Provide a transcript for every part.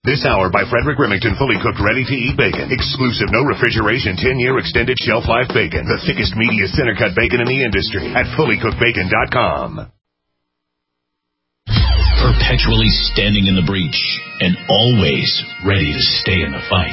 This hour by Frederick Remington, fully cooked, ready-to-eat bacon. Exclusive, no refrigeration, 10-year extended shelf life bacon. The thickest, meatiest center-cut bacon in the industry at fullycookedbacon.com. Perpetually standing in the breach and always ready to stay in the fight.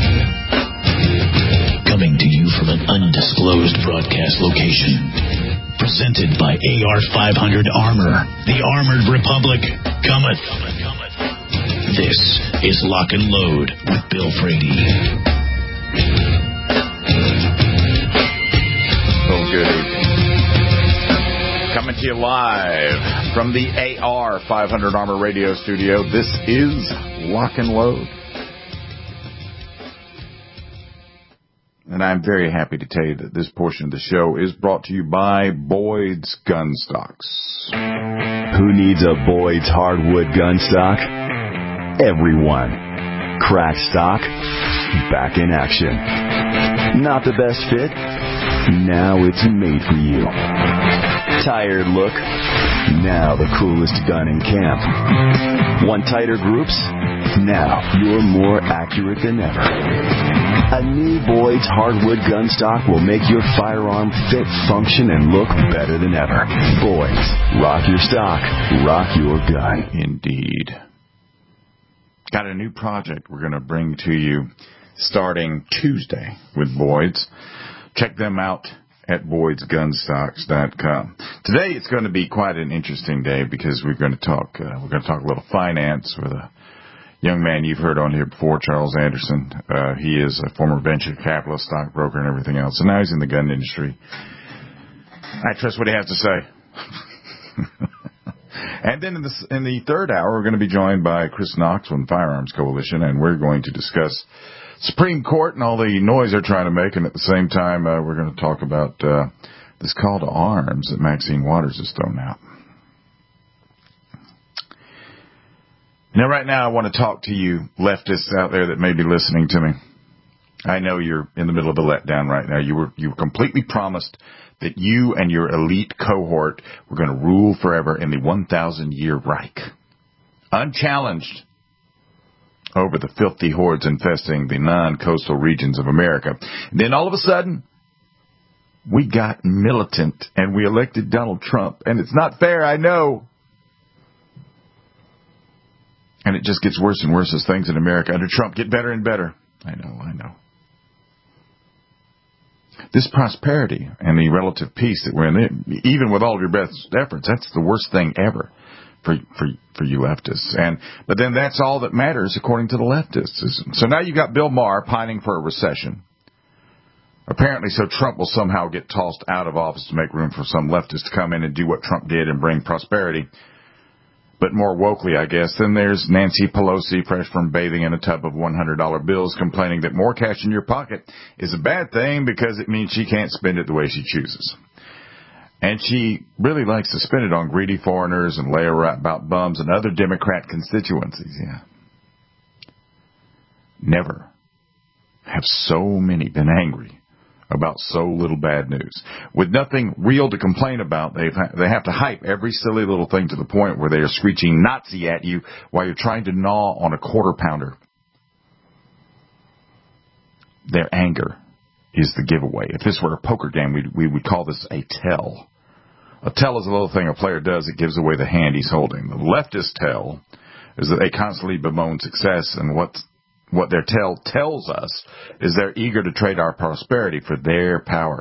Coming to you from an undisclosed broadcast location. Presented by AR-500 Armor, the Armored Republic cometh. This is Lock and Load with Bill Frady. Oh, good evening. Coming to you live from the AR-500 Armor radio studio. This is Lock and Load. And I'm very happy to tell you that this portion of the show is brought to you by Boyd's Gun Stocks. Who needs a Boyd's hardwood gun stock? Everyone. Crack stock, back in action. Not the best fit? Now it's made for you. Tired look? Now the coolest gun in camp. Want tighter groups? Now you're more accurate than ever. A new Boyd's hardwood gun stock will make your firearm fit, function, and look better than ever. Boyd's. Rock your stock. Rock your gun. Indeed. Got a new project we're going to bring to you starting Tuesday with Boyd's. Check them out at Boyd'sGunstocks.com. Today it's going to be quite an interesting day because we're going to talk a little finance with a young man you've heard on here before, Charles Anderson. He is a former venture capitalist, stockbroker, and everything else, and now he's in the gun industry. I trust what he has to say. And then in the third hour, we're going to be joined by Chris Knox from the Firearms Coalition, and we're going to discuss Supreme Court and all the noise they're trying to make, and at the same time, we're going to talk about this call to arms that Maxine Waters has thrown out. Now, right now, I want to talk to you leftists out there that may be listening to me. I know you're in the middle of a letdown right now. You were completely promised that you and your elite cohort were going to rule forever in the 1,000-year Reich, unchallenged over the filthy hordes infesting the non-coastal regions of America. And then all of a sudden, we got militant and we elected Donald Trump. And it's not fair, I know. And it just gets worse and worse as things in America under Trump get better and better. I know. This prosperity and the relative peace that we're in, even with all of your best efforts, that's the worst thing ever for you leftists. But then that's all that matters according to the leftists. So now you've got Bill Maher pining for a recession. Apparently so Trump will somehow get tossed out of office to make room for some leftists to come in and do what Trump did and bring prosperity. But more wokely, I guess, then there's Nancy Pelosi, fresh from bathing in a tub of $100 bills, complaining that more cash in your pocket is a bad thing because it means she can't spend it the way she chooses. And she really likes to spend it on greedy foreigners and lay about bums and other Democrat constituencies, yeah. Never have so many been angry about so little bad news. With nothing real to complain about, they have to hype every silly little thing to the point where they are screeching Nazi at you while you're trying to gnaw on a quarter pounder. Their anger is the giveaway. If this were a poker game, we would call this a tell. A tell is a little thing a player does. It gives away the hand he's holding. The leftist tell is that they constantly bemoan success, and what their tell tells us is they're eager to trade our prosperity for their power.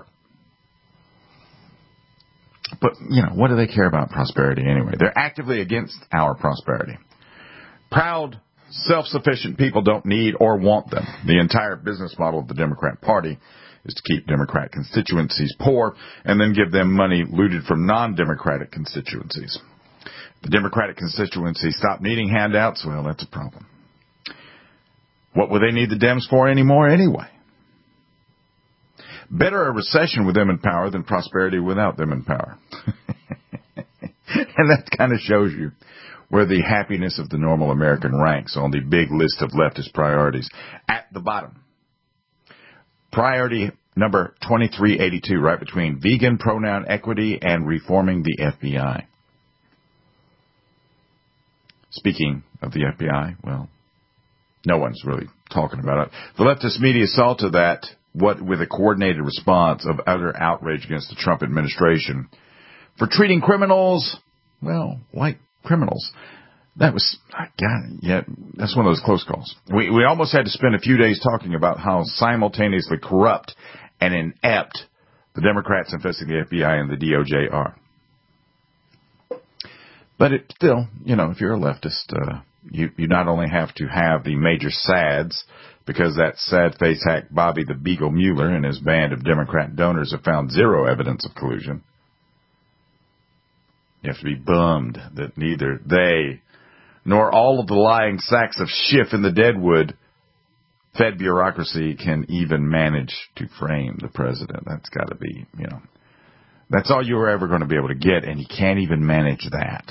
But, what do they care about prosperity anyway? They're actively against our prosperity. Proud, self-sufficient people don't need or want them. The entire business model of the Democrat Party is to keep Democrat constituencies poor and then give them money looted from non-Democratic constituencies. If the Democratic constituencies stop needing handouts, well, that's a problem. What will they need the Dems for anymore anyway? Better a recession with them in power than prosperity without them in power. And that kind of shows you where the happiness of the normal American ranks on the big list of leftist priorities. At the bottom, priority number 2382, right between vegan pronoun equity and reforming the FBI. Speaking of the FBI, well, No one's really talking about it. The leftist media saw to that with a coordinated response of utter outrage against the Trump administration for treating criminals, well, like criminals. That was, that's one of those close calls. We almost had to spend a few days talking about how simultaneously corrupt and inept the Democrats infesting the FBI and the DOJ are. But it still, if you're a leftist, you not only have to have the major SADs, because that sad-face hack Bobby the Beagle Mueller and his band of Democrat donors have found zero evidence of collusion. You have to be bummed that neither they nor all of the lying sacks of Schiff in the Deadwood Fed bureaucracy can even manage to frame the president. That's got to be, that's all you're ever going to be able to get, and you can't even manage that.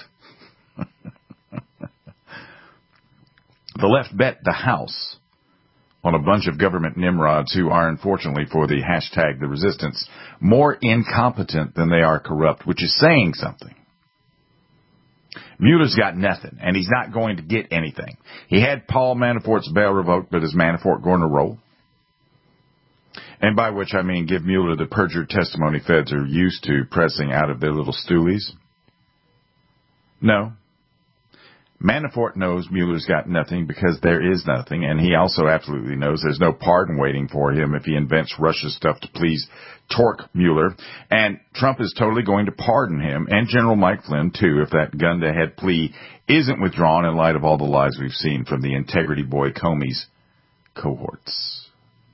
The left bet the House on a bunch of government nimrods who are, unfortunately, for the hashtag the resistance, more incompetent than they are corrupt, which is saying something. Mueller's got nothing, and he's not going to get anything. He had Paul Manafort's bail revoked, but is Manafort going to roll? And by which I mean give Mueller the perjured testimony feds are used to pressing out of their little stoolies? No. Manafort knows Mueller's got nothing because there is nothing, and he also absolutely knows there's no pardon waiting for him if he invents Russia stuff to please torque Mueller. And Trump is totally going to pardon him, and General Mike Flynn, too, if that gun-to-head plea isn't withdrawn in light of all the lies we've seen from the Integrity Boy Comey's cohorts.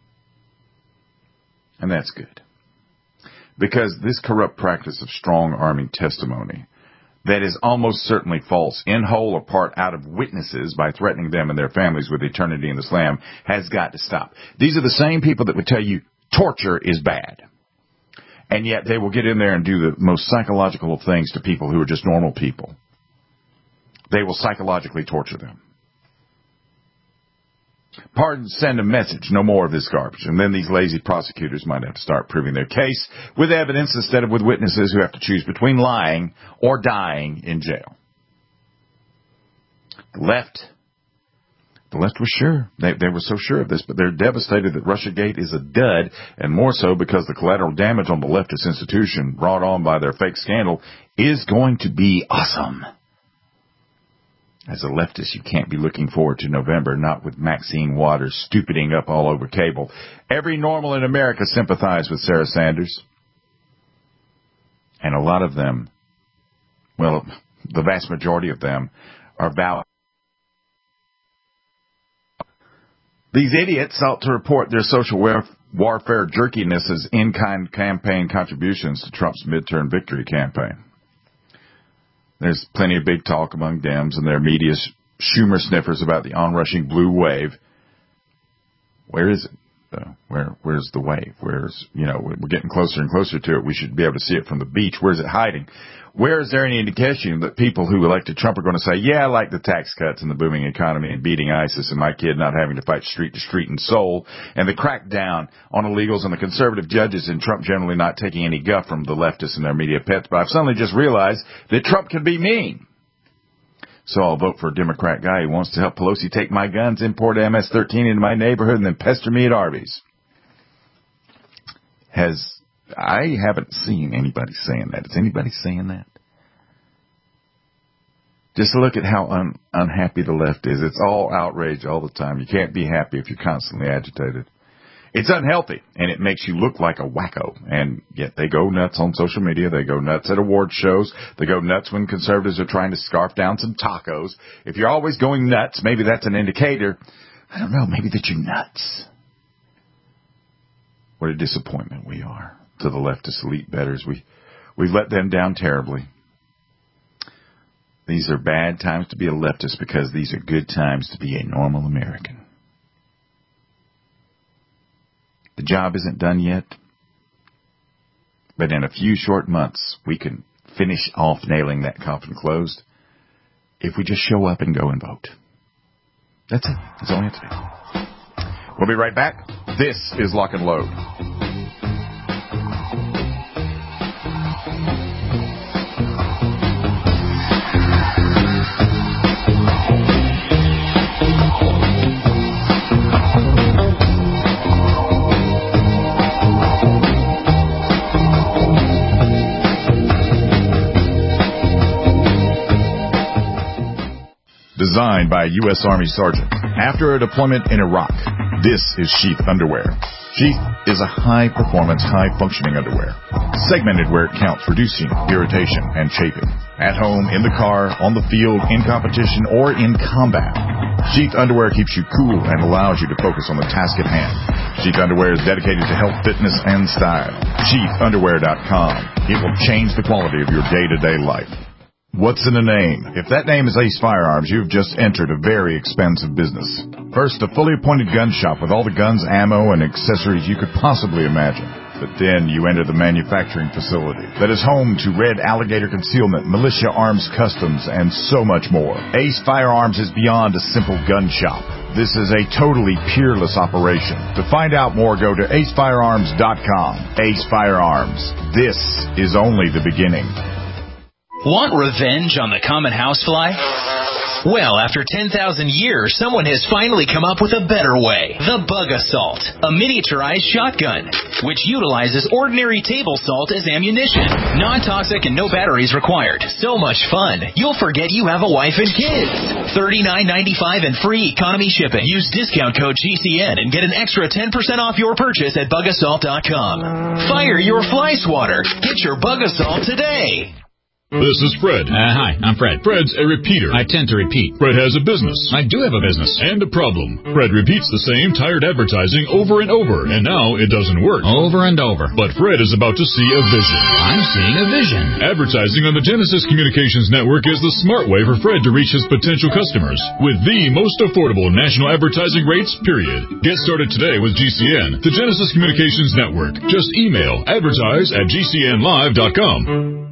And that's good. Because this corrupt practice of strong-arming testimony that is almost certainly false, in whole or part out of witnesses by threatening them and their families with eternity in the slam, has got to stop. These are the same people that would tell you torture is bad. And yet they will get in there and do the most psychological of things to people who are just normal people. They will psychologically torture them. Pardons send a message, no more of this garbage. And then these lazy prosecutors might have to start proving their case with evidence instead of with witnesses who have to choose between lying or dying in jail. The left was sure. They were so sure of this, but they're devastated that Russiagate is a dud, and more so because the collateral damage on the leftist institution brought on by their fake scandal is going to be awesome. As a leftist, you can't be looking forward to November, not with Maxine Waters stupiding up all over cable. Every normal in America sympathized with Sarah Sanders. And a lot of them, well, the vast majority of them, are valid. These idiots ought to report their social warfare jerkiness as in-kind campaign contributions to Trump's midterm victory campaign. There's plenty of big talk among Dems and their media Schumer sniffers about the onrushing blue wave. Where is it? Where's the wave? We're getting closer and closer to it. We should be able to see it from the beach. Where's it hiding? Where is there any indication that people who elected Trump are going to say, yeah, I like the tax cuts and the booming economy and beating ISIS and my kid not having to fight street to street in Seoul and the crackdown on illegals and the conservative judges and Trump generally not taking any guff from the leftists and their media pets, but I've suddenly just realized that Trump can be mean. So I'll vote for a Democrat guy who wants to help Pelosi take my guns, import MS-13 into my neighborhood, and then pester me at Arby's. I haven't seen anybody saying that. Is anybody saying that? Just look at how unhappy the left is. It's all outrage all the time. You can't be happy if you're constantly agitated. It's unhealthy, and it makes you look like a wacko. And yet they go nuts on social media. They go nuts at award shows. They go nuts when conservatives are trying to scarf down some tacos. If you're always going nuts, maybe that's an indicator, I don't know, maybe that you're nuts. What a disappointment we are to the leftist elite betters. We've let them down terribly. These are bad times to be a leftist because these are good times to be a normal American. The job isn't done yet, but in a few short months, we can finish off nailing that coffin closed if we just show up and go and vote. That's it. That's all we have to do. We'll be right back. This is Lock and Load. designed by a U.S. Army sergeant after a deployment in Iraq. This is Sheath Underwear. Sheath is a high-performance, high-functioning underwear, segmented where it counts, reducing irritation and chafing. At home, in the car, on the field, in competition, or in combat. Sheath Underwear keeps you cool and allows you to focus on the task at hand. Sheath Underwear is dedicated to health, fitness, and style. SheathUnderwear.com. It will change the quality of your day-to-day life. What's in a name? If that name is Ace Firearms, you've just entered a very expensive business. First, a fully appointed gun shop with all the guns, ammo, and accessories you could possibly imagine. But then you enter the manufacturing facility that is home to Red Alligator Concealment, Militia Arms Customs, and so much more. Ace Firearms is beyond a simple gun shop. This is a totally peerless operation. To find out more, go to acefirearms.com. Ace Firearms. This is only the beginning. Want revenge on the common housefly? Well, after 10,000 years, someone has finally come up with a better way. The Bug Assault, a miniaturized shotgun, which utilizes ordinary table salt as ammunition. Non-toxic and no batteries required. So much fun, you'll forget you have a wife and kids. $39.95 and free economy shipping. Use discount code GCN and get an extra 10% off your purchase at bugassault.com. Fire your fly swatter. Get your Bug Assault today. This is Fred. Hi, I'm Fred. Fred's a repeater. I tend to repeat. Fred has a business. I do have a business. And a problem. Fred repeats the same tired advertising over and over, and now it doesn't work. Over and over. But Fred is about to see a vision. I'm seeing a vision. Advertising on the Genesis Communications Network is the smart way for Fred to reach his potential customers with the most affordable national advertising rates, period. Get started today with GCN, the Genesis Communications Network. Just email advertise@gcnlive.com.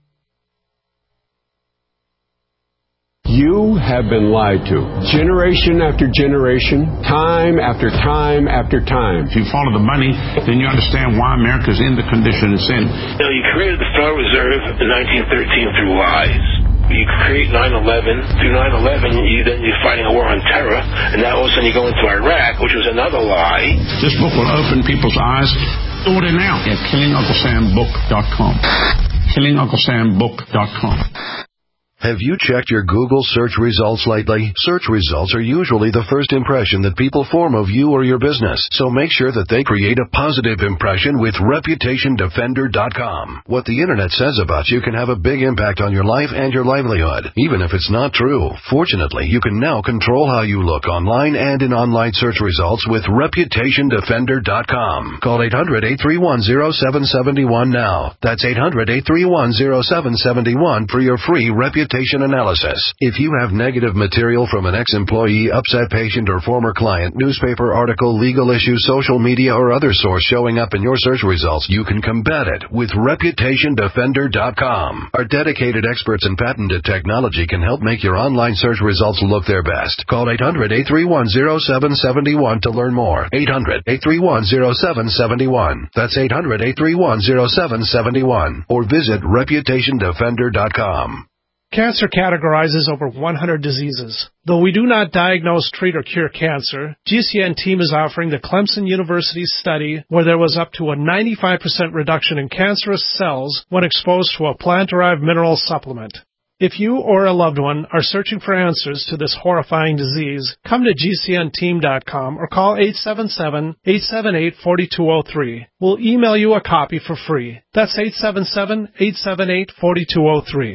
You have been lied to. Generation after generation, time after time after time. If you follow the money, then you understand why America's in the condition it's in. You created the Federal Reserve in 1913 through lies. You create 9/11. Through 9/11, you're fighting a war on terror, and now all of a sudden you go into Iraq, which was another lie. This book will open people's eyes. Order now at KillingUncleSamBook.com. KillingUncleSamBook.com. Have you checked your Google search results lately? Search results are usually the first impression that people form of you or your business, so make sure that they create a positive impression with ReputationDefender.com. What the Internet says about you can have a big impact on your life and your livelihood, even if it's not true. Fortunately, you can now control how you look online and in online search results with ReputationDefender.com. Call 800-831-0771 now. That's 800-831-0771 for your free reputation analysis. If you have negative material from an ex-employee, upset patient, or former client, newspaper article, legal issue, social media, or other source showing up in your search results, you can combat it with ReputationDefender.com. Our dedicated experts in patented technology can help make your online search results look their best. Call 800-831-0771 to learn more. 800-831-0771. That's 800-831-0771. Or visit ReputationDefender.com. Cancer categorizes over 100 diseases. Though we do not diagnose, treat, or cure cancer, GCN team is offering the Clemson University study where there was up to a 95% reduction in cancerous cells when exposed to a plant-derived mineral supplement. If you or a loved one are searching for answers to this horrifying disease, come to GCNteam.com or call 877-878-4203. We'll email you a copy for free. That's 877-878-4203.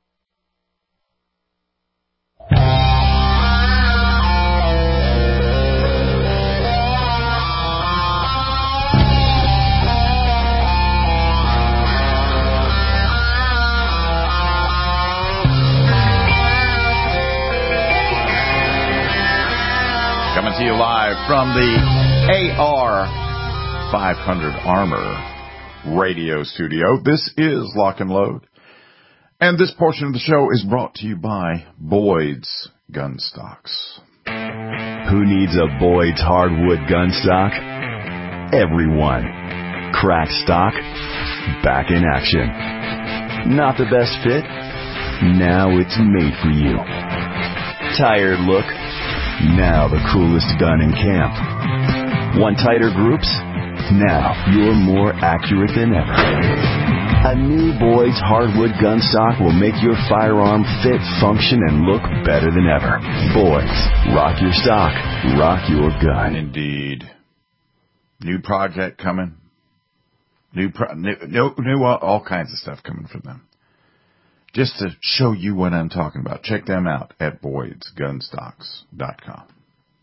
Coming to you live from the AR 500 Armor radio studio. This is Lock and Load. And this portion of the show is brought to you by Boyd's Gun Stocks. Who needs a Boyd's hardwood gun stock? Everyone. Crack stock, back in action. Not the best fit? Now it's made for you. Tired look? Now the coolest gun in camp. Want tighter groups? Now you're more accurate than ever. A new Boyd's hardwood gun stock will make your firearm fit, function, and look better than ever. Boyd's, rock your stock, rock your gun. Indeed. New project coming. New all kinds of stuff coming from them. Just to show you what I'm talking about, check them out at BoydsGunstocks.com.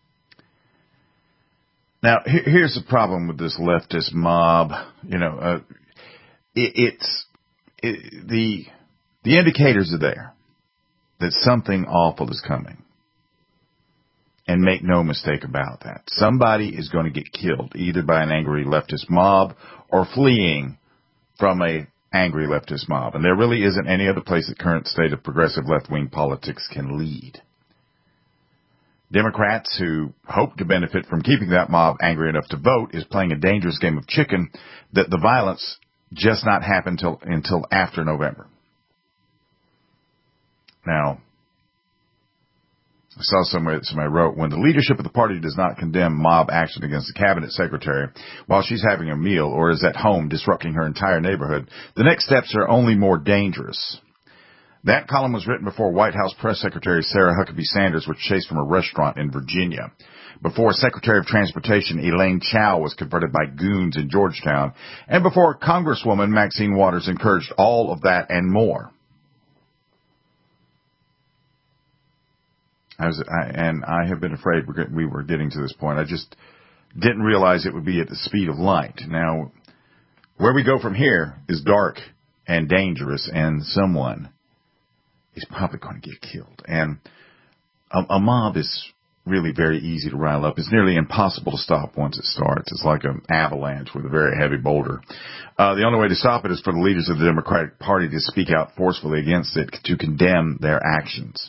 Now, here's the problem with this leftist mob. You know, the indicators are there that something awful is coming. And make no mistake about that. Somebody is going to get killed, either by an angry leftist mob or fleeing from a angry leftist mob. And there really isn't any other place the current state of progressive left-wing politics can lead. Democrats who hope to benefit from keeping that mob angry enough to vote is playing a dangerous game of chicken that the violence just not happen until after November. Now, I saw somebody wrote, when the leadership of the party does not condemn mob action against the cabinet secretary while she's having a meal or is at home disrupting her entire neighborhood, the next steps are only more dangerous. That column was written before White House Press Secretary Sarah Huckabee Sanders was chased from a restaurant in Virginia, before Secretary of Transportation Elaine Chao was confronted by goons in Georgetown, and before Congresswoman Maxine Waters encouraged all of that and more. I have been afraid we were getting to this point. I just didn't realize it would be at the speed of light. Now, where we go from here is dark and dangerous, and someone is probably going to get killed. And a mob is really very easy to rile up. It's nearly impossible to stop once it starts. It's like an avalanche with a very heavy boulder. The only way to stop it is for the leaders of the Democratic Party to speak out forcefully against it, to condemn their actions.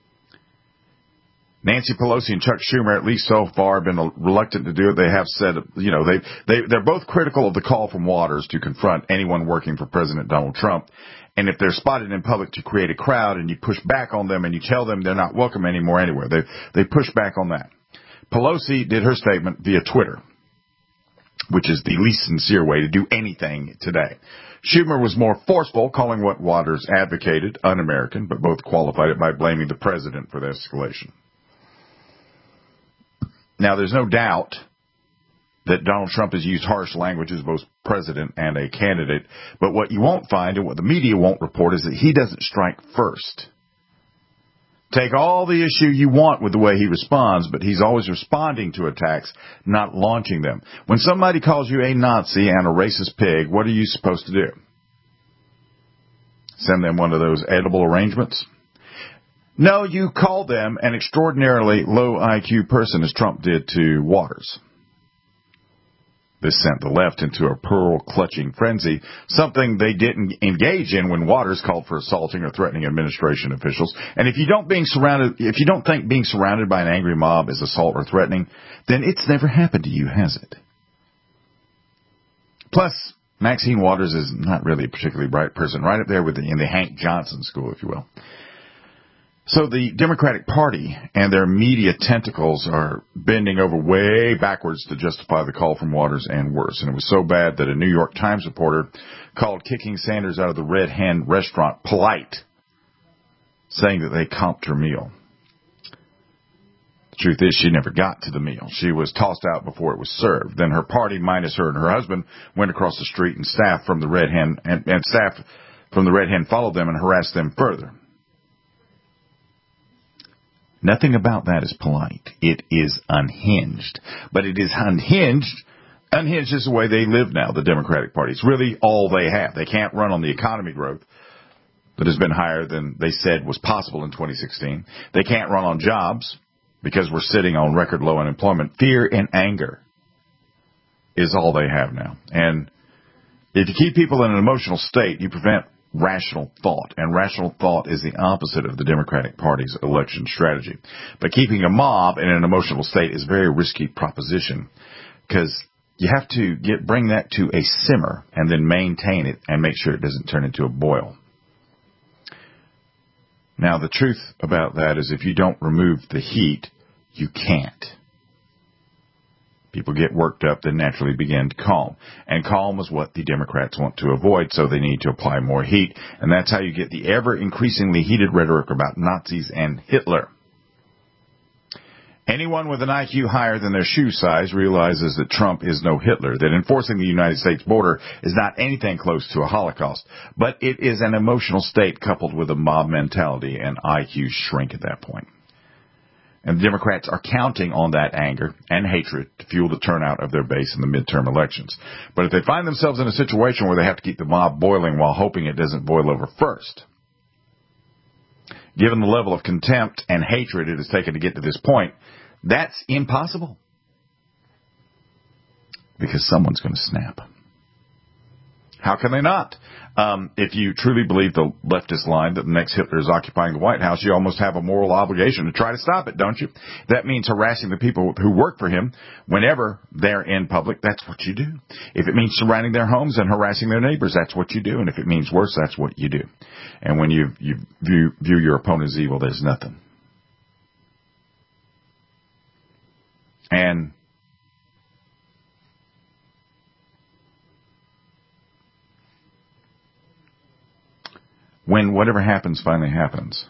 Nancy Pelosi and Chuck Schumer, at least so far, have been reluctant to do it. They have said, you know, they're both critical of the call from Waters to confront anyone working for President Donald Trump. And if they're spotted in public to create a crowd and you push back on them and you tell them they're not welcome anymore anywhere, they push back on that. Pelosi did her statement via Twitter, which is the least sincere way to do anything today. Schumer was more forceful, calling what Waters advocated un-American, but both qualified it by blaming the president for the escalation. Now, there's no doubt that Donald Trump has used harsh language as both president and a candidate, but what you won't find and what the media won't report is that he doesn't strike first. Take all the issue you want with the way he responds, but he's always responding to attacks, not launching them. When somebody calls you a Nazi and a racist pig, what are you supposed to do? Send them one of those edible arrangements? No, you call them an extraordinarily low IQ person, as Trump did to Waters. This sent the left into a pearl-clutching frenzy, something they didn't engage in when Waters called for assaulting or threatening administration officials. And if you don't think being surrounded by an angry mob is assault or threatening, then it's never happened to you, has it? Plus, Maxine Waters is not really a particularly bright person, right up there in the Hank Johnson school, if you will. So the Democratic Party and their media tentacles are bending over way backwards to justify the call from Waters and worse. And it was so bad that a New York Times reporter called kicking Sanders out of the Red Hen restaurant polite, saying that they comped her meal. The truth is she never got to the meal. She was tossed out before it was served. Then her party, minus her and her husband, went across the street, and staff from the Red Hen followed them and harassed them further. Nothing about that is polite. It is unhinged. But it is unhinged. Unhinged is the way they live now, the Democratic Party. It's really all they have. They can't run on the economy growth that has been higher than they said was possible in 2016. They can't run on jobs because we're sitting on record low unemployment. Fear and anger is all they have now. And if you keep people in an emotional state, you prevent rational thought, and rational thought is the opposite of the Democratic Party's election strategy. But keeping a mob in an emotional state is a very risky proposition, because you have to bring that to a simmer and then maintain it and make sure it doesn't turn into a boil. Now, the truth about that is if you don't remove the heat, you can't. People get worked up, then naturally begin to calm. And calm is what the Democrats want to avoid, so they need to apply more heat. And that's how you get the ever-increasingly heated rhetoric about Nazis and Hitler. Anyone with an IQ higher than their shoe size realizes that Trump is no Hitler, that enforcing the United States border is not anything close to a Holocaust, but it is an emotional state coupled with a mob mentality, and IQs shrink at that point. And the Democrats are counting on that anger and hatred to fuel the turnout of their base in the midterm elections. But if they find themselves in a situation where they have to keep the mob boiling while hoping it doesn't boil over first, given the level of contempt and hatred it has taken to get to this point, that's impossible. Because someone's going to snap. How can they not? If you truly believe the leftist line that the next Hitler is occupying the White House, you almost have a moral obligation to try to stop it, don't you? That means harassing the people who work for him whenever they're in public. That's what you do. If it means surrounding their homes and harassing their neighbors, that's what you do. And if it means worse, that's what you do. And when you view your opponent as evil, there's nothing. And when whatever happens finally happens,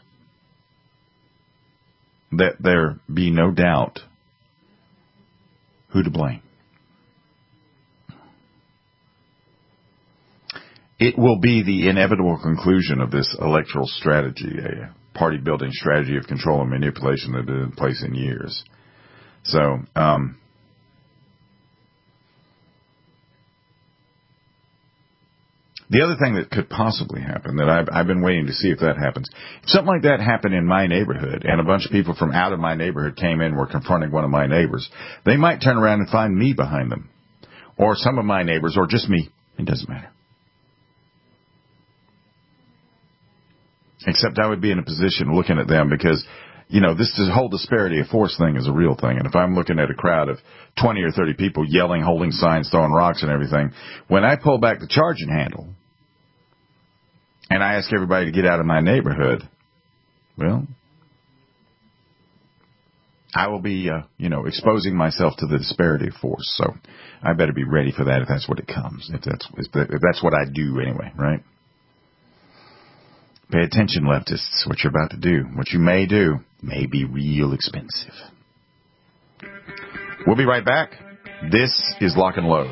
that there be no doubt who to blame. It will be the inevitable conclusion of this electoral strategy, a party-building strategy of control and manipulation that has been in place in years. So, the other thing that could possibly happen, that I've been waiting to see if that happens, if something like that happened in my neighborhood and a bunch of people from out of my neighborhood came in and were confronting one of my neighbors, they might turn around and find me behind them. Or some of my neighbors, or just me. It doesn't matter. Except I would be in a position looking at them because, you know, this whole disparity of force thing is a real thing. And if I'm looking at a crowd of 20 or 30 people yelling, holding signs, throwing rocks and everything, when I pull back the charging handle and I ask everybody to get out of my neighborhood, well, I will be, exposing myself to the disparity of force. So I better be ready for that if that's what it comes, if that's what I do anyway, right? Pay attention, leftists. What you're about to do, what you may do, may be real expensive. We'll be right back. This is Lock and Load.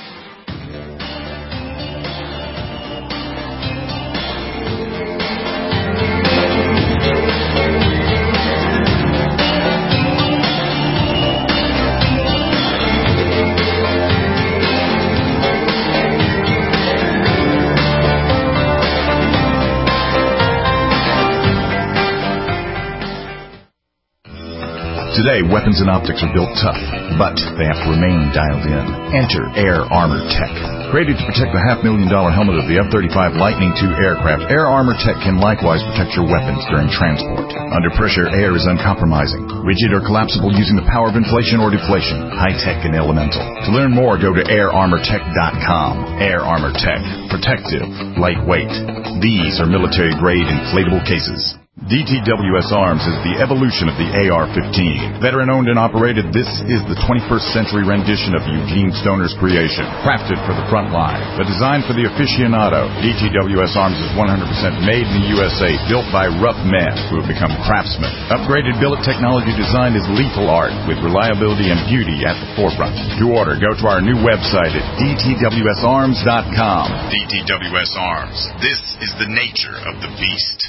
Today, weapons and optics are built tough, but they have to remain dialed in. Enter Air Armor Tech. Created to protect the $500,000 helmet of the F-35 Lightning II aircraft, Air Armor Tech can likewise protect your weapons during transport. Under pressure, air is uncompromising, rigid or collapsible using the power of inflation or deflation, high-tech and elemental. To learn more, go to airarmortech.com. Air Armor Tech. Protective, lightweight. These are military-grade inflatable cases. DTWS Arms is the evolution of the AR-15. Veteran-owned and operated, this is the 21st century rendition of Eugene Stoner's creation. Crafted for the front line, but designed for the aficionado. DTWS Arms is 100% made in the USA, built by rough men who have become craftsmen. Upgraded billet technology design is lethal art, with reliability and beauty at the forefront. To order, go to our new website at dtwsarms.com. DTWS Arms. This is the nature of the beast.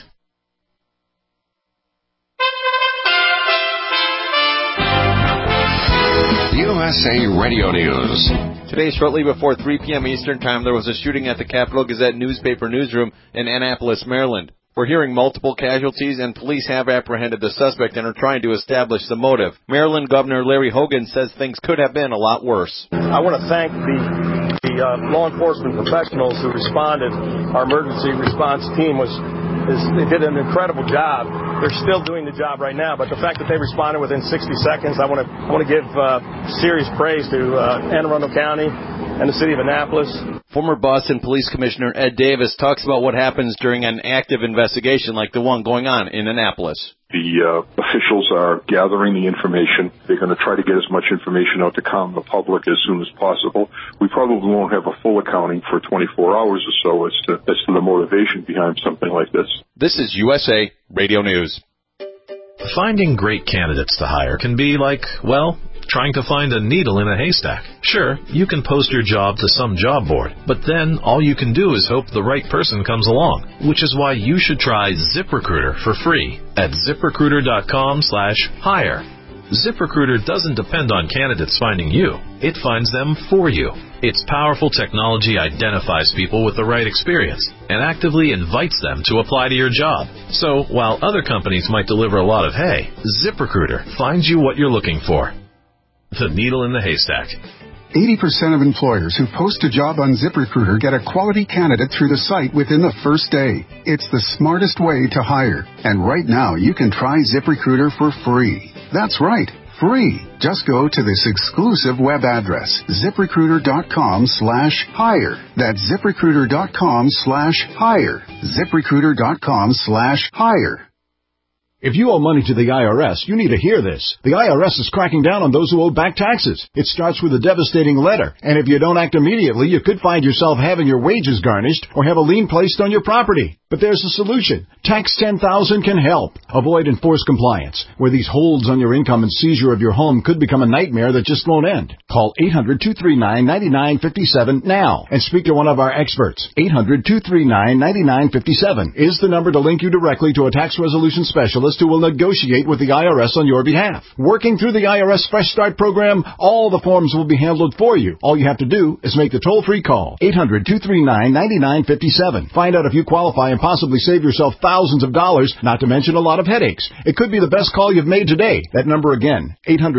USA Radio News. Today, shortly before 3 p.m. Eastern Time, there was a shooting at the Capital Gazette newspaper newsroom in Annapolis, Maryland. We're hearing multiple casualties, and police have apprehended the suspect and are trying to establish the motive. Maryland Governor Larry Hogan says things could have been a lot worse. I want to thank the law enforcement professionals who responded. Our emergency response team they did an incredible job. They're still doing the job right now, but the fact that they responded within 60 seconds, I want to give serious praise to Anne Arundel County and the city of Annapolis. Former Boston Police Commissioner Ed Davis talks about what happens during an active investigation like the one going on in Annapolis. The officials are gathering the information. They're going to try to get as much information out to calm the public as soon as possible. We probably won't have a full accounting for 24 hours or so as to the motivation behind something like this. This is USA Radio News. Finding great candidates to hire can be like, well, trying to find a needle in a haystack. Sure, you can post your job to some job board, but then all you can do is hope the right person comes along, which is why you should try ZipRecruiter for free at ZipRecruiter.com/hire. ZipRecruiter doesn't depend on candidates finding you. It finds them for you. Its powerful technology identifies people with the right experience and actively invites them to apply to your job. So while other companies might deliver a lot of hay, ZipRecruiter finds you what you're looking for. The needle in the haystack. 80% of employers who post a job on ZipRecruiter get a quality candidate through the site within the first day. It's the smartest way to hire. And right now, you can try ZipRecruiter for free. That's right, free. Just go to this exclusive web address, ZipRecruiter.com/hire. That's ZipRecruiter.com/hire. ZipRecruiter.com/hire. If you owe money to the IRS, you need to hear this. The IRS is cracking down on those who owe back taxes. It starts with a devastating letter, and if you don't act immediately, you could find yourself having your wages garnished or have a lien placed on your property. But there's a solution. Tax 10,000 can help. Avoid enforced compliance, where these holds on your income and seizure of your home could become a nightmare that just won't end. Call 800-239-9957 now and speak to one of our experts. 800-239-9957 is the number to link you directly to a tax resolution specialist who will negotiate with the IRS on your behalf. Working through the IRS Fresh Start program, all the forms will be handled for you. All you have to do is make the toll-free call. 800-239-9957. Find out if you qualify and possibly save yourself thousands of dollars, not to mention a lot of headaches. It could be the best call you've made today. That number again,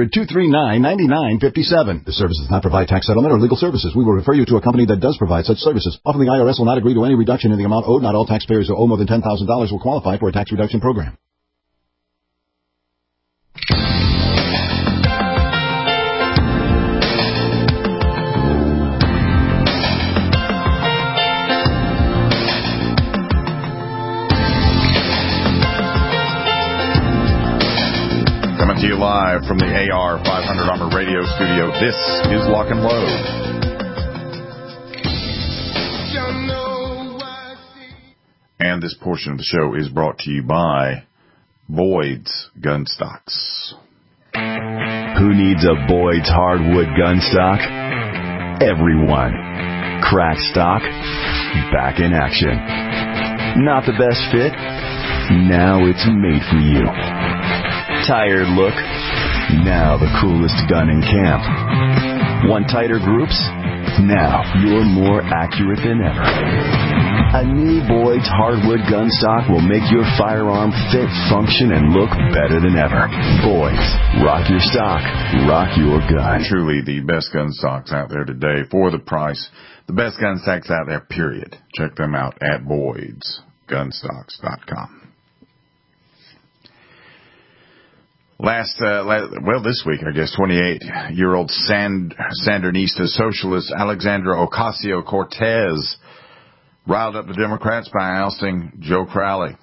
800-239-9957. This service does not provide tax settlement or legal services. We will refer you to a company that does provide such services. Often the IRS will not agree to any reduction in the amount owed. Not all taxpayers who owe more than $10,000 will qualify for a tax reduction program. Coming to you live from the AR 500 Armor Radio Studio, this is Lock and Load. And this portion of the show is brought to you by Boyd's Gun Stocks. Who needs a Boyd's hardwood gun stock? Everyone. Crack stock, back in action. Not the best fit? Now it's made for you. Tired look? Now the coolest gun in camp. Want tighter groups? Now you're more accurate than ever. A new Boyd's hardwood gun stock will make your firearm fit, function, and look better than ever. Boyd's. Rock your stock. Rock your gun. Truly the best gun stocks out there today for the price. The best gun stocks out there, period. Check them out at BoydsGunstocks.com. This week, I guess, 28-year-old Sandinista socialist Alexandra Ocasio-Cortez riled up the Democrats by ousting Joe Crowley.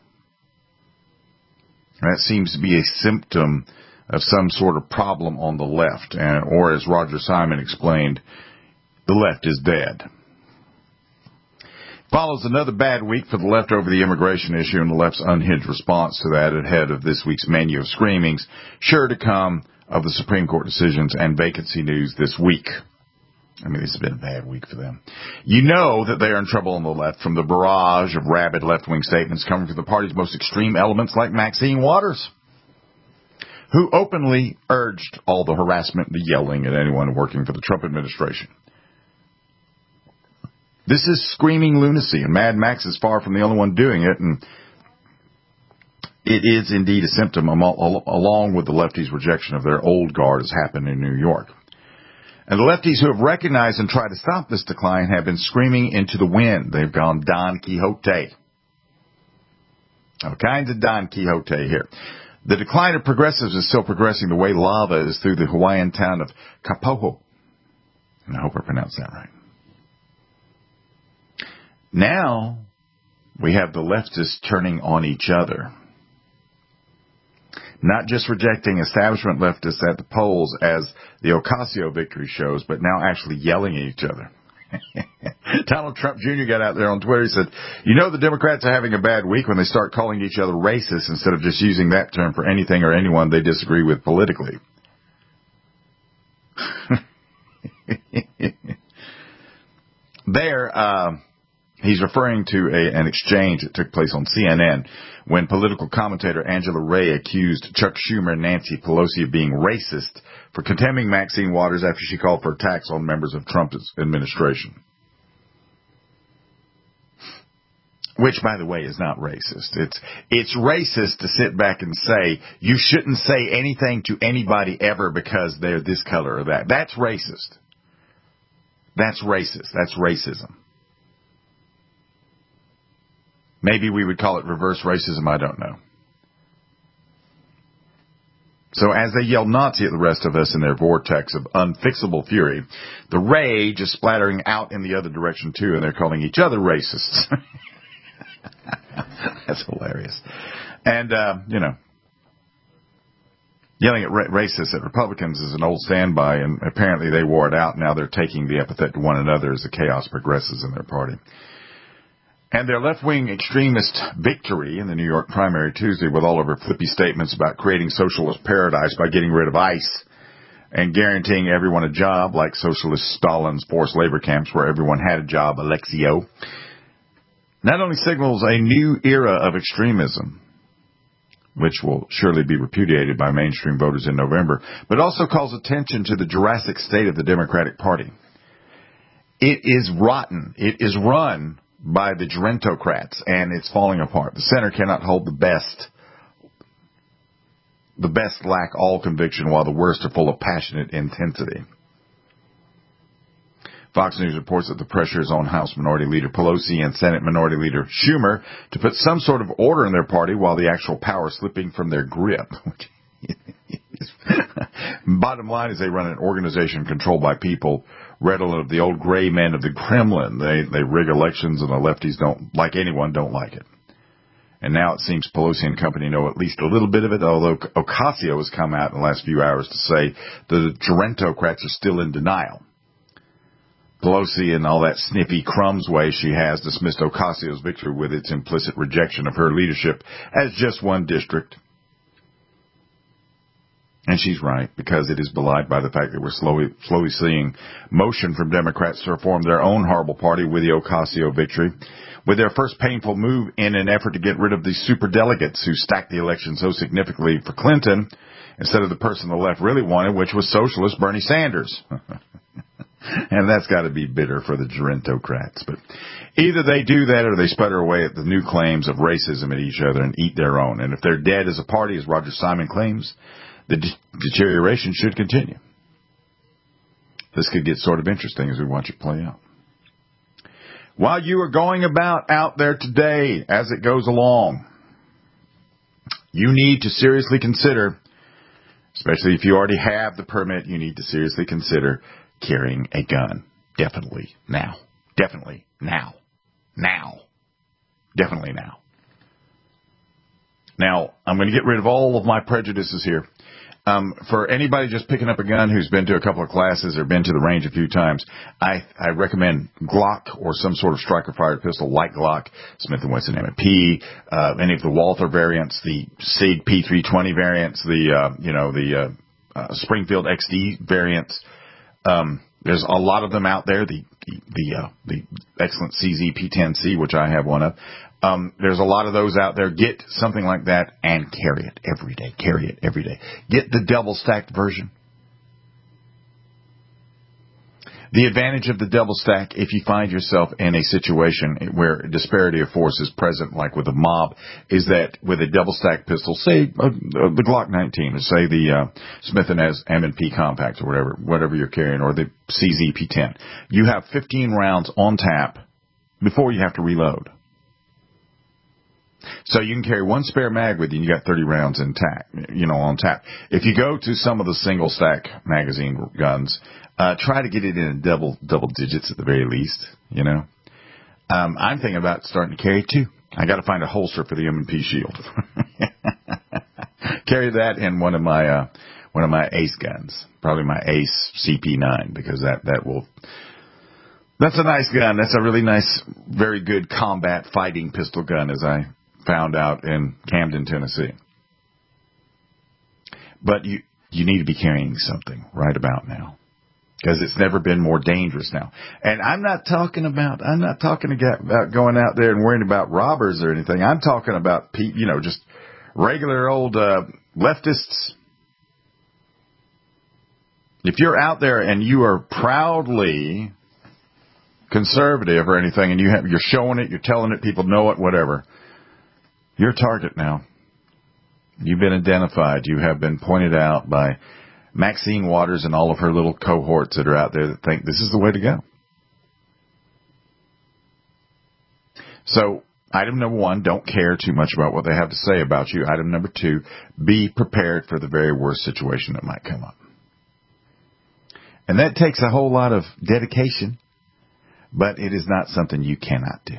That seems to be a symptom of some sort of problem on the left, or as Roger Simon explained, the left is dead. Follows another bad week for the left over the immigration issue and the left's unhinged response to that ahead of this week's menu of screamings, sure to come of the Supreme Court decisions and vacancy news this week. I mean, this has been a bad week for them. You know that they are in trouble on the left from the barrage of rabid left-wing statements coming from the party's most extreme elements like Maxine Waters, who openly urged all the harassment and the yelling at anyone working for the Trump administration. This is screaming lunacy, and Mad Max is far from the only one doing it, and it is indeed a symptom along with the lefties' rejection of their old guard as happened in New York. And the lefties who have recognized and tried to stop this decline have been screaming into the wind. They've gone Don Quixote. All kinds of Don Quixote here. The decline of progressives is still progressing the way lava is through the Hawaiian town of Kapoho. And I hope I pronounced that right. Now we have the leftists turning on each other. Not just rejecting establishment leftists at the polls as the Ocasio victory shows, but now actually yelling at each other. Donald Trump Jr. got out there on Twitter. He said, you know the Democrats are having a bad week when they start calling each other racist instead of just using that term for anything or anyone they disagree with politically. He's referring to an exchange that took place on CNN when political commentator Angela Ray accused Chuck Schumer and Nancy Pelosi of being racist for condemning Maxine Waters after she called for attacks on members of Trump's administration. Which, by the way, is not racist. It's racist to sit back and say, you shouldn't say anything to anybody ever because they're this color or that. That's racist. That's racist. That's racism. Maybe we would call it reverse racism, I don't know. So as they yell Nazi at the rest of us in their vortex of unfixable fury, the rage is splattering out in the other direction too, and they're calling each other racists. That's hilarious. And, yelling at racists at Republicans is an old standby, and apparently they wore it out. Now they're taking the epithet to one another as the chaos progresses in their party. And their left-wing extremist victory in the New York primary Tuesday with all of her flippy statements about creating socialist paradise by getting rid of ICE and guaranteeing everyone a job like socialist Stalin's forced labor camps where everyone had a job, Alexio, not only signals a new era of extremism, which will surely be repudiated by mainstream voters in November, but also calls attention to the Jurassic state of the Democratic Party. It is rotten. It is run by the gerontocrats, and it's falling apart. The center cannot hold the best. The best lack all conviction, while the worst are full of passionate intensity. Fox News reports that the pressure is on House Minority Leader Pelosi and Senate Minority Leader Schumer to put some sort of order in their party while the actual power is slipping from their grip. Bottom line is they run an organization controlled by people redolent of the old gray men of the Kremlin. They rig elections, and the lefties don't like it. And now it seems Pelosi and company know at least a little bit of it, although Ocasio has come out in the last few hours to say the gerontocrats are still in denial. Pelosi, in all that snippy crumbs way she has, dismissed Ocasio's victory with its implicit rejection of her leadership as just one district. And she's right, because it is belied by the fact that we're slowly seeing motion from Democrats to reform their own horrible party with the Ocasio victory, with their first painful move in an effort to get rid of the superdelegates who stacked the election so significantly for Clinton instead of the person the left really wanted, which was socialist Bernie Sanders. And that's got to be bitter for the gerontocrats. But either they do that or they sputter away at the new claims of racism at each other and eat their own. And if they're dead as a party, as Roger Simon claims, the deterioration should continue. This could get sort of interesting as we watch it play out. While you are going about out there today, as it goes along, you need to seriously consider, especially if you already have the permit, you need to seriously consider carrying a gun. Definitely now. Definitely now. Now. Definitely now. Now, I'm going to get rid of all of my prejudices here. For anybody just picking up a gun who's been to a couple of classes or been to the range a few times, I recommend Glock or some sort of striker-fired pistol like Glock, Smith & Wesson M&P, any of the Walther variants, the SIG P320 variants, the Springfield XD variants. There's a lot of them out there. The excellent CZ P10C, which I have one of. There's a lot of those out there. Get something like that and carry it every day. Carry it every day. Get the double stacked version. The advantage of the double stack, if you find yourself in a situation where disparity of force is present, like with a mob, is that with a double stack pistol, say the Glock 19, or say the Smith & M&P Compact, or whatever you're carrying, or the CZ P10, you have 15 rounds on tap before you have to reload. So you can carry one spare mag with you, and you got 30 rounds on tap. If you go to some of the single stack magazine guns, try to get it in double digits at the very least, I'm thinking about starting to carry 2. I got to find a holster for the M&P Shield. Carry that in one of my Ace guns, probably my Ace CP9, because that's a nice gun. That's a really nice, very good combat fighting pistol gun, as I found out in Camden, Tennessee. But you need to be carrying something right about now, because it's never been more dangerous now. And I'm not talking about going out there and worrying about robbers or anything. I'm talking about just regular old leftists. If you're out there and you are proudly conservative or anything, and you're showing it, you're telling it, people know it, whatever, you're a target now. You've been identified. You have been pointed out by Maxine Waters and all of her little cohorts that are out there that think this is the way to go. So, item number 1, don't care too much about what they have to say about you. Item number 2, be prepared for the very worst situation that might come up. And that takes a whole lot of dedication, but it is not something you cannot do.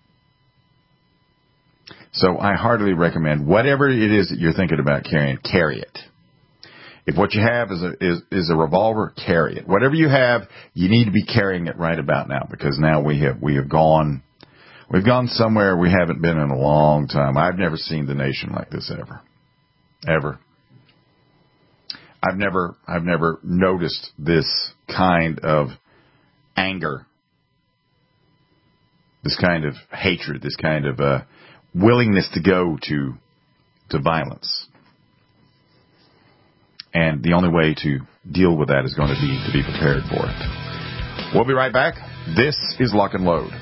So I heartily recommend whatever it is that you're thinking about carrying, carry it. If what you have is a revolver, carry it. Whatever you have, you need to be carrying it right about now, because now we've gone somewhere we haven't been in a long time. I've never seen the nation like this ever. I've never noticed this kind of anger, this kind of hatred, this kind of willingness to go to violence. And the only way to deal with that is going to be prepared for it. We'll be right back. This is Lock and Load.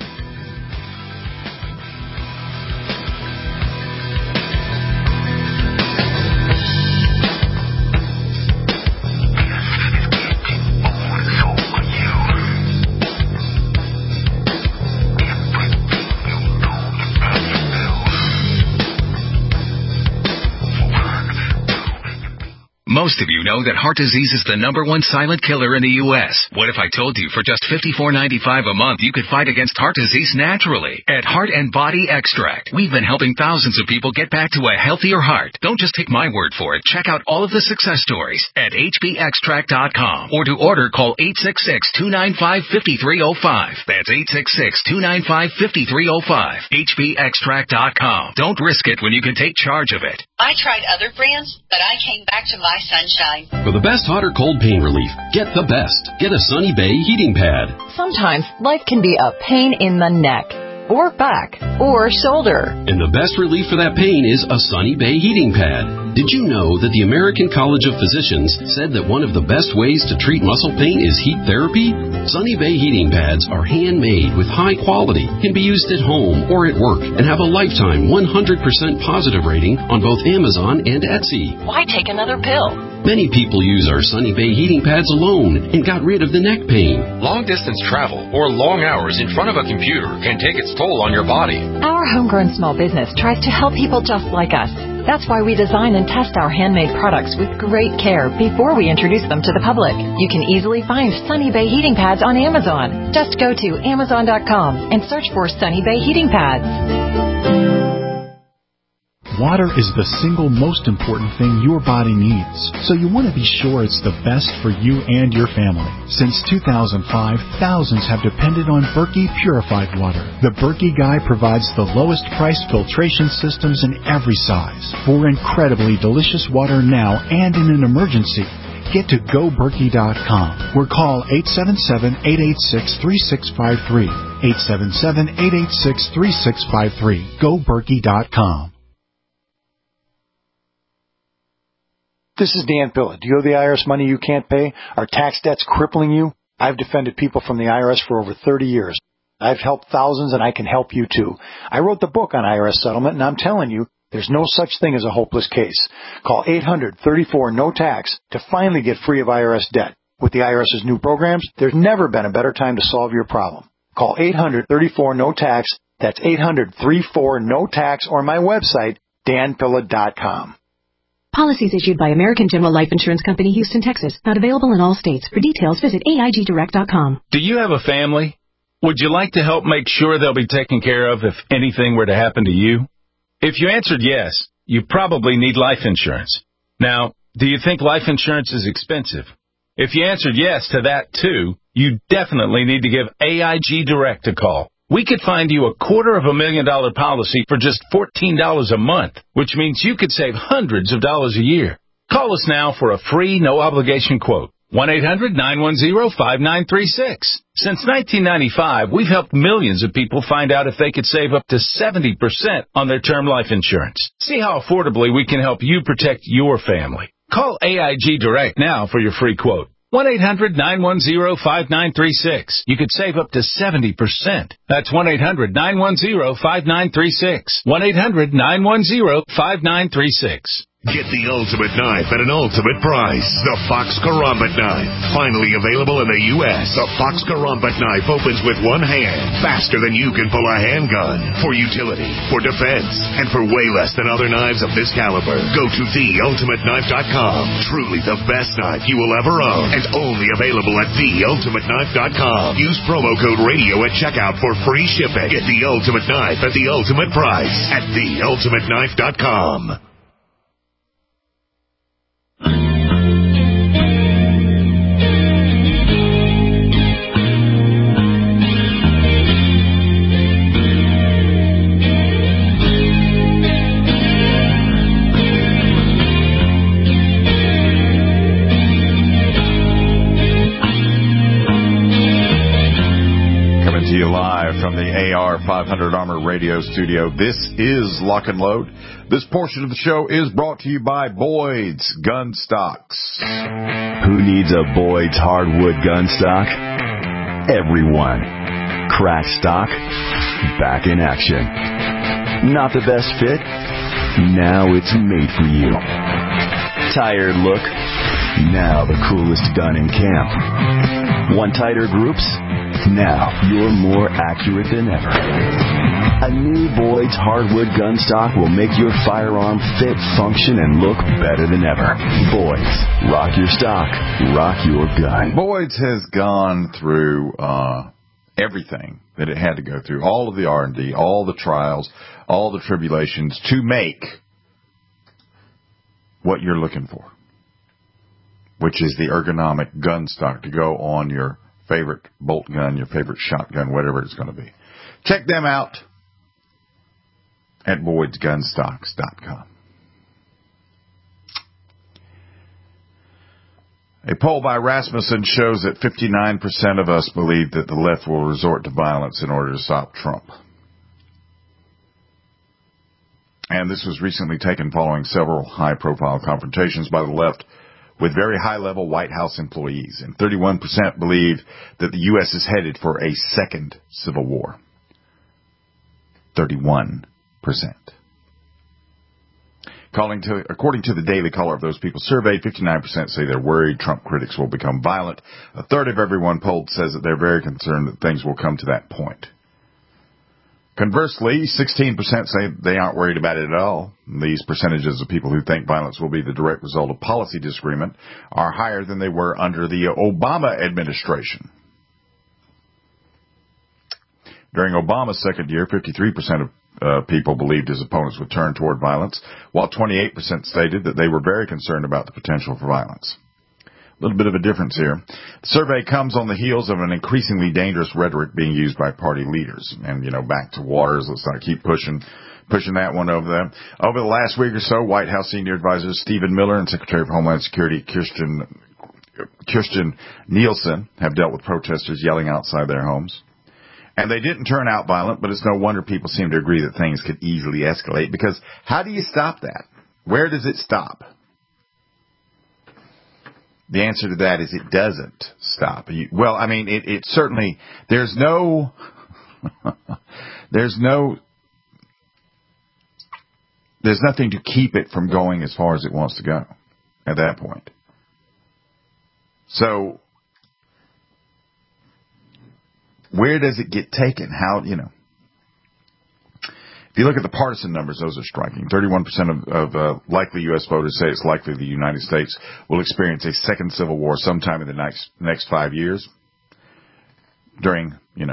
Most of you know that heart disease is the #1 silent killer in the U.S. What if I told you for just $54.95 a month you could fight against heart disease naturally at Heart and Body Extract? We've been helping thousands of people get back to a healthier heart. Don't just take my word for it. Check out all of the success stories at hbextract.com, or to order, call 866-295-5305. That's 866-295-5305. hbextract.com. Don't risk it when you can take charge of it. I tried other brands, but I came back to my Sunshine. For the best hot or cold pain relief, get the best. Get a Sunny Bay heating pad. Sometimes life can be a pain in the neck, or back, or shoulder. And the best relief for that pain is a Sunny Bay heating pad. Did you know that the American College of Physicians said that one of the best ways to treat muscle pain is heat therapy? Sunny Bay heating pads are handmade with high quality, can be used at home or at work, and have a lifetime 100% positive rating on both Amazon and Etsy. Why take another pill? Many people use our Sunny Bay heating pads alone and got rid of the neck pain. Long-distance travel or long hours in front of a computer can take its toll on your body. Our homegrown small business tries to help people just like us. That's why we design and test our handmade products with great care before we introduce them to the public. You can easily find Sunny Bay heating pads on Amazon. Just go to Amazon.com and search for Sunny Bay heating pads. Water is the single most important thing your body needs, so you want to be sure it's the best for you and your family. Since 2005, thousands have depended on Berkey purified water. The Berkey Guy provides the lowest price filtration systems in every size for incredibly delicious water now and in an emergency. Get to GoBerkey.com or call 877-886-3653. 877-886-3653. GoBerkey.com. This is Dan Pilla. Do you owe the IRS money you can't pay? Are tax debts crippling you? I've defended people from the IRS for over 30 years. I've helped thousands, and I can help you too. I wrote the book on IRS settlement, and I'm telling you, there's no such thing as a hopeless case. Call 800-34-NO-TAX to finally get free of IRS debt. With the IRS's new programs, there's never been a better time to solve your problem. Call 800-34-NO-TAX. That's 800-34-NO-TAX, or my website, danpilla.com. Policies issued by American General Life Insurance Company, Houston, Texas. Not available in all states. For details, visit AIGdirect.com. Do you have a family? Would you like to help make sure they'll be taken care of if anything were to happen to you? If you answered yes, you probably need life insurance. Now, do you think life insurance is expensive? If you answered yes to that too, you definitely need to give AIG Direct a call. We could find you a $250,000 policy for just $14 a month, which means you could save hundreds of dollars a year. Call us now for a free, no-obligation quote. 1-800-910-5936. Since 1995, we've helped millions of people find out if they could save up to 70% on their term life insurance. See how affordably we can help you protect your family. Call AIG Direct now for your free quote. 1-800-910-5936. You could save up to 70%. That's 1-800-910-5936. 1-800-910-5936. Get the ultimate knife at an ultimate price. The Fox Karambit knife. Finally available in the U.S. The Fox Karambit knife opens with one hand, faster than you can pull a handgun. For utility, for defense, and for way less than other knives of this caliber. Go to theultimateknife.com. Truly the best knife you will ever own. And only available at theultimateknife.com. Use promo code radio at checkout for free shipping. Get the ultimate knife at the ultimate price at theultimateknife.com. To you live from the AR500 Armor Radio Studio. This is Lock and Load. This portion of the show is brought to you by Boyd's Gun Stocks. Who needs a Boyd's hardwood gun stock? Everyone. Crack stock, back in action. Not the best fit? Now it's made for you. Tired look? Now the coolest gun in camp. Want tighter groups? Now you're more accurate than ever. A new Boyd's hardwood gun stock will make your firearm fit, function, and look better than ever. Boyd's. Rock your stock. Rock your gun. Boyd's has gone through everything that it had to go through. All of the R&D, all the trials, all the tribulations to make what you're looking for, which is the ergonomic gun stock to go on your favorite bolt gun, your favorite shotgun, whatever it's going to be. Check them out at Boyd'sGunstocks.com. A poll by Rasmussen shows that 59% of us believe that the left will resort to violence in order to stop Trump. And this was recently taken following several high-profile confrontations by the left with very high-level White House employees, and 31% believe that the U.S. is headed for a second civil war. 31%. According to the Daily Caller of those people surveyed, 59% say they're worried Trump critics will become violent. A third of everyone polled says that they're very concerned that things will come to that point. Conversely, 16% say they aren't worried about it at all. These percentages of people who think violence will be the direct result of policy disagreement are higher than they were under the Obama administration. During Obama's second year, 53% of people believed his opponents would turn toward violence, while 28% stated that they were very concerned about the potential for violence. A little bit of a difference here. The survey comes on the heels of an increasingly dangerous rhetoric being used by party leaders. And, back to Waters, let's not keep pushing that one over there. Over the last week or so, White House senior advisors Stephen Miller and Secretary of Homeland Security Kirstjen Nielsen have dealt with protesters yelling outside their homes. And they didn't turn out violent, but it's no wonder people seem to agree that things could easily escalate, because how do you stop that? Where does it stop? The answer to that is it doesn't stop. It certainly, there's nothing to keep it from going as far as it wants to go at that point. So, where does it get taken? How, if you look at the partisan numbers, those are striking. 31% of likely U.S. voters say it's likely the United States will experience a second civil war sometime in the next 5 years. during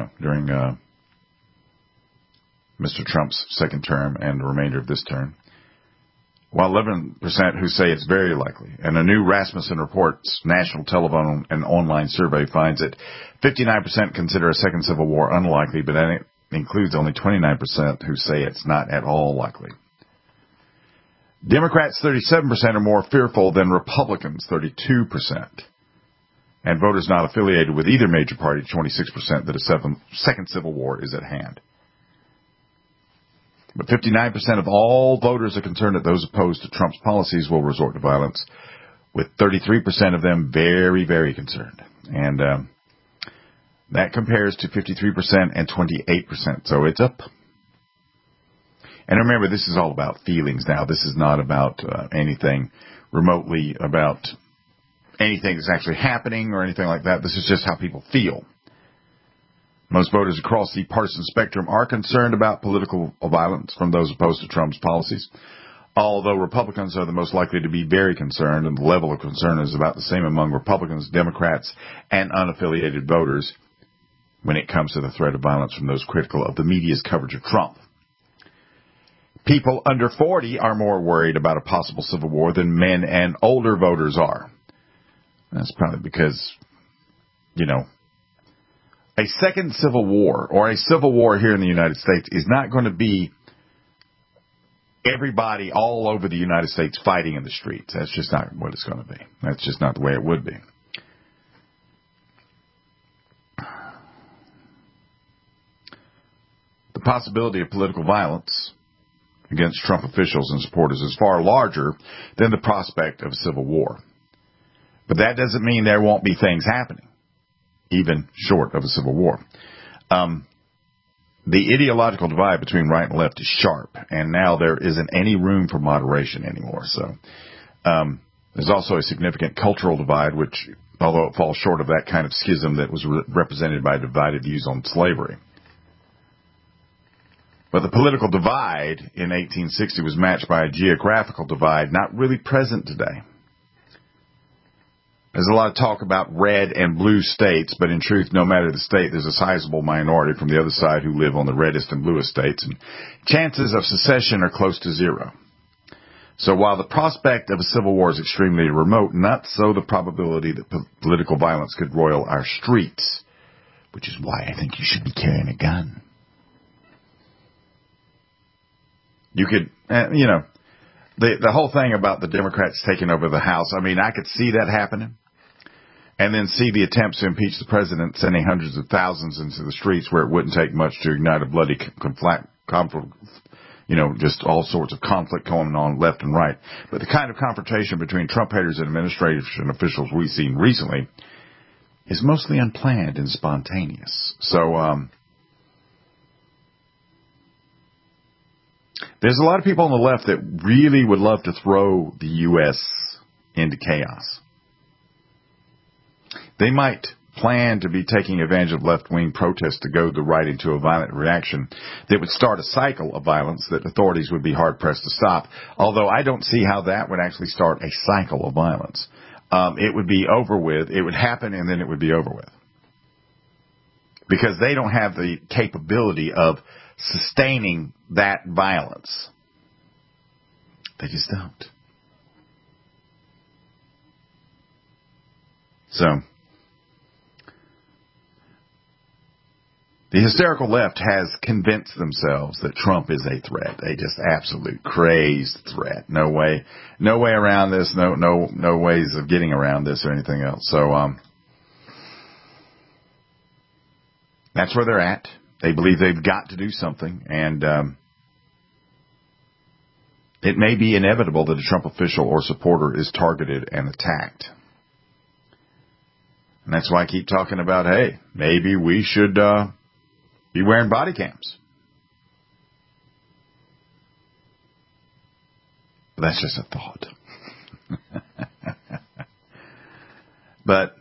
Mr. Trump's second term and the remainder of this term, while 11% who say it's very likely. And a new Rasmussen Reports national telephone and online survey finds that 59% consider a second civil war unlikely, but that includes only 29% who say it's not at all likely. Democrats, 37% are more fearful than Republicans, 32%. And voters not affiliated with either major party, 26%, that a second civil war is at hand. But 59% of all voters are concerned that those opposed to Trump's policies will resort to violence, with 33% of them very, very concerned. And that compares to 53% and 28%. So it's up. And remember, this is all about feelings now. This is not about anything remotely about anything that's actually happening or anything like that. This is just how people feel. Most voters across the partisan spectrum are concerned about political violence from those opposed to Trump's policies, although Republicans are the most likely to be very concerned, and the level of concern is about the same among Republicans, Democrats, and unaffiliated voters when it comes to the threat of violence from those critical of the media's coverage of Trump. People under 40 are more worried about a possible civil war than men and older voters are. That's probably because, a second civil war or a civil war here in the United States is not going to be everybody all over the United States fighting in the streets. That's just not what it's going to be. That's just not the way it would be. The possibility of political violence against Trump officials and supporters is far larger than the prospect of a civil war. But that doesn't mean there won't be things happening, even short of a civil war. The ideological divide between right and left is sharp, and now there isn't any room for moderation anymore. So there's also a significant cultural divide, which, although it falls short of that kind of schism that was represented by divided views on slavery. But the political divide in 1860 was matched by a geographical divide not really present today. There's a lot of talk about red and blue states, but in truth, no matter the state, there's a sizable minority from the other side who live on the reddest and bluest states, and chances of secession are close to zero. So while the prospect of a civil war is extremely remote, not so the probability that political violence could roil our streets, which is why I think you should be carrying a gun. You could, the whole thing about the Democrats taking over the House, I mean, I could see that happening. And then see the attempts to impeach the president, sending hundreds of thousands into the streets where it wouldn't take much to ignite a bloody conflict, just all sorts of conflict going on left and right. But the kind of confrontation between Trump haters and administration officials we've seen recently is mostly unplanned and spontaneous. So, there's a lot of people on the left that really would love to throw the U.S. into chaos. They might plan to be taking advantage of left-wing protests to goad the right into a violent reaction that would start a cycle of violence that authorities would be hard-pressed to stop, although I don't see how that would actually start a cycle of violence. It would be over with. It would happen, and then it would be over with. Because they don't have the capability of sustaining that violence. They just don't. So, the hysterical left has convinced themselves that Trump is a threat, a just absolute crazed threat. No way around this. No ways of getting around this or anything else. So, that's where they're at. They believe they've got to do something, and it may be inevitable that a Trump official or supporter is targeted and attacked. And that's why I keep talking about, hey, maybe we should be wearing body cams. But that's just a thought. But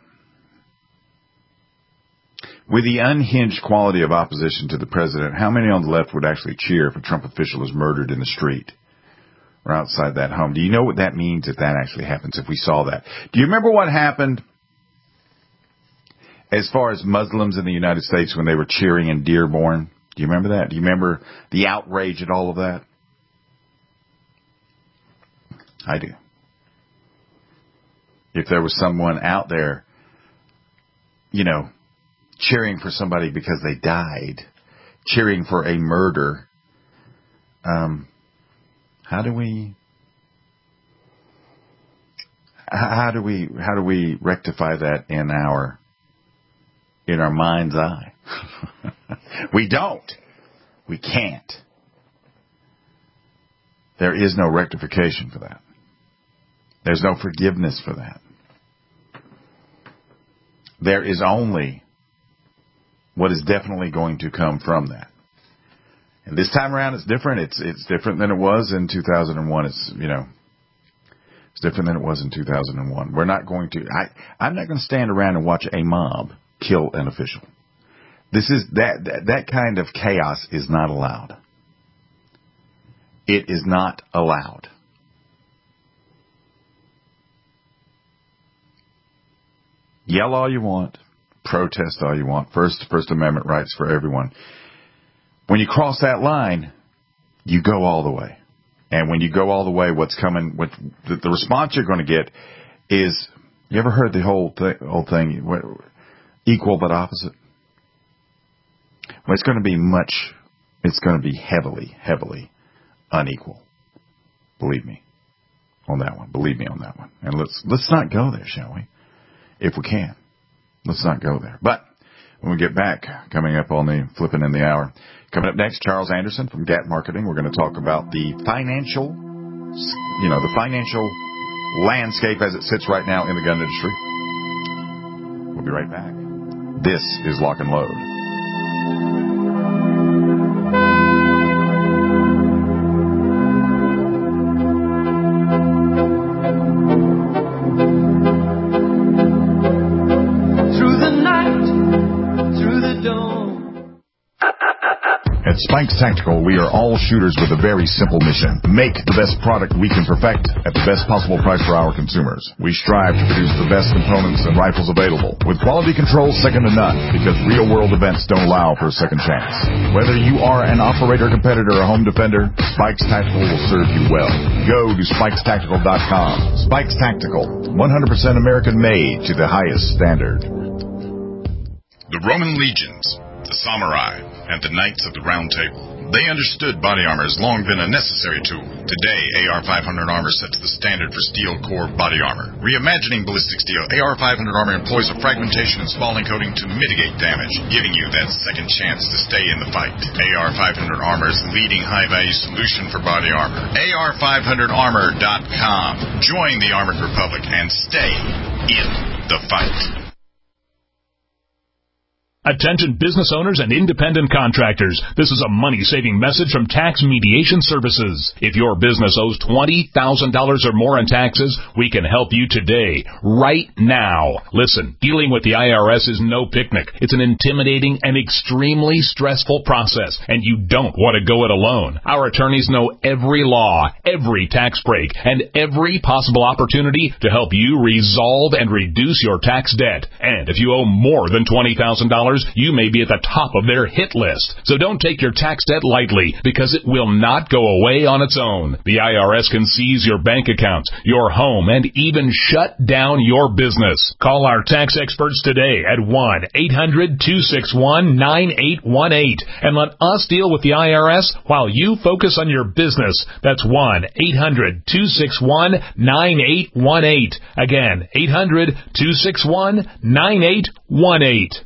with the unhinged quality of opposition to the president, how many on the left would actually cheer if a Trump official is murdered in the street or outside that home? Do you know what that means if that actually happens, if we saw that? Do you remember what happened as far as Muslims in the United States when they were cheering in Dearborn, do you remember that? Do you remember the outrage at all of that? I do. If there was someone out there, cheering for somebody because they died, cheering for a murder, how do we rectify that in our mind's eye? We don't. We can't. There is no rectification for that. There's no forgiveness for that. There is only what is definitely going to come from that. And this time around, it's different. It's different than it was in 2001. It's different than it was in 2001. We're not going to. I'm not going to stand around and watch a mob kill an official. This is that kind of chaos is not allowed. It is not allowed. Yell all you want, protest all you want. First Amendment rights for everyone. When you cross that line, you go all the way. And when you go all the way, what's coming, the response you're going to get is, you ever heard the whole thing, equal but opposite? Well, it's going to be heavily, heavily unequal. Believe me on that one. And let's not go there, shall we? If we can. Let's not go there. But when we get back, coming up on the flipping in the hour, coming up next, Charles Anderson from GAT Marketing. We're going to talk about the financial landscape as it sits right now in the gun industry. We'll be right back. This is Lock and Load. At Spikes Tactical, we are all shooters with a very simple mission. Make the best product we can perfect at the best possible price for our consumers. We strive to produce the best components and rifles available, with quality control second to none, because real-world events don't allow for a second chance. Whether you are an operator, competitor, or home defender, Spikes Tactical will serve you well. Go to SpikesTactical.com. Spikes Tactical, 100% American-made to the highest standard. The Roman legions, the samurai, and the Knights of the Round Table. They understood body armor has long been a necessary tool. Today, AR-500 armor sets the standard for steel core body armor. Reimagining ballistic steel, AR-500 armor employs a fragmentation and spalling coating to mitigate damage, giving you that second chance to stay in the fight. AR-500 armor is the leading high-value solution for body armor. AR500armor.com. Join the Armored Republic and stay in the fight. Attention business owners and independent contractors. This is a money-saving message from Tax Mediation Services. If your business owes $20,000 or more in taxes, we can help you today, right now. Listen, dealing with the IRS is no picnic. It's an intimidating and extremely stressful process, and you don't want to go it alone. Our attorneys know every law, every tax break, and every possible opportunity to help you resolve and reduce your tax debt. And if you owe more than $20,000, you may be at the top of their hit list. So don't take your tax debt lightly, because it will not go away on its own. The IRS can seize your bank accounts, your home, and even shut down your business. Call our tax experts today at 1-800-261-9818 and let us deal with the IRS while you focus on your business. That's 1-800-261-9818. Again, 800-261-9818.